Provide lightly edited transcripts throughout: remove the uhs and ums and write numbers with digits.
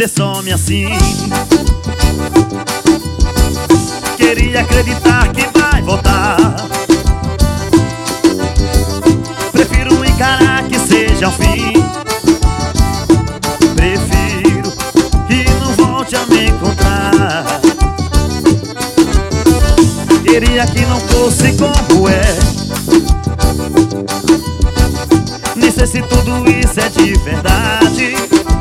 você some assim. Queria acreditar que vai voltar. Prefiro encarar que seja o fim. Prefiro que não volte a me encontrar. Queria que não fosse como é. Nem sei se tudo isso é de verdade.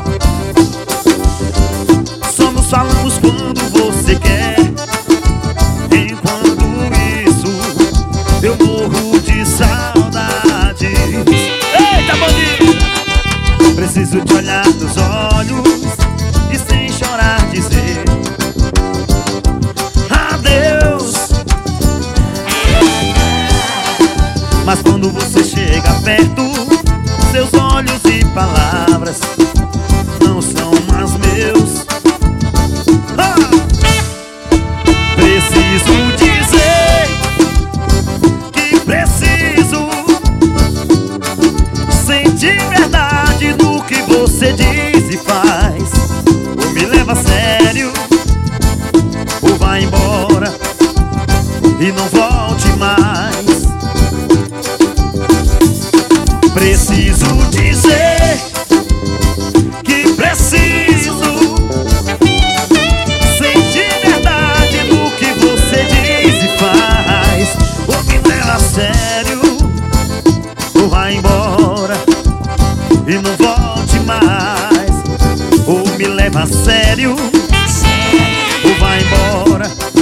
Só nos falamos quando você quer. Enquanto isso, eu morro de saudade. Eita, bandido! Preciso te olhar nos olhos e sem chorar dizer adeus. Mas quando você chega perto, seus olhos e palavras não são mais meus. Preciso dizer que preciso sentir verdade no que você diz e faz. Ou me leva a sério, ou vai embora e não volte mais. Preciso dizer que preciso sentir verdade no que você diz e faz. Ou me leva a sério, ou vai embora e não volte mais. Ou me leva a sério, ou vai embora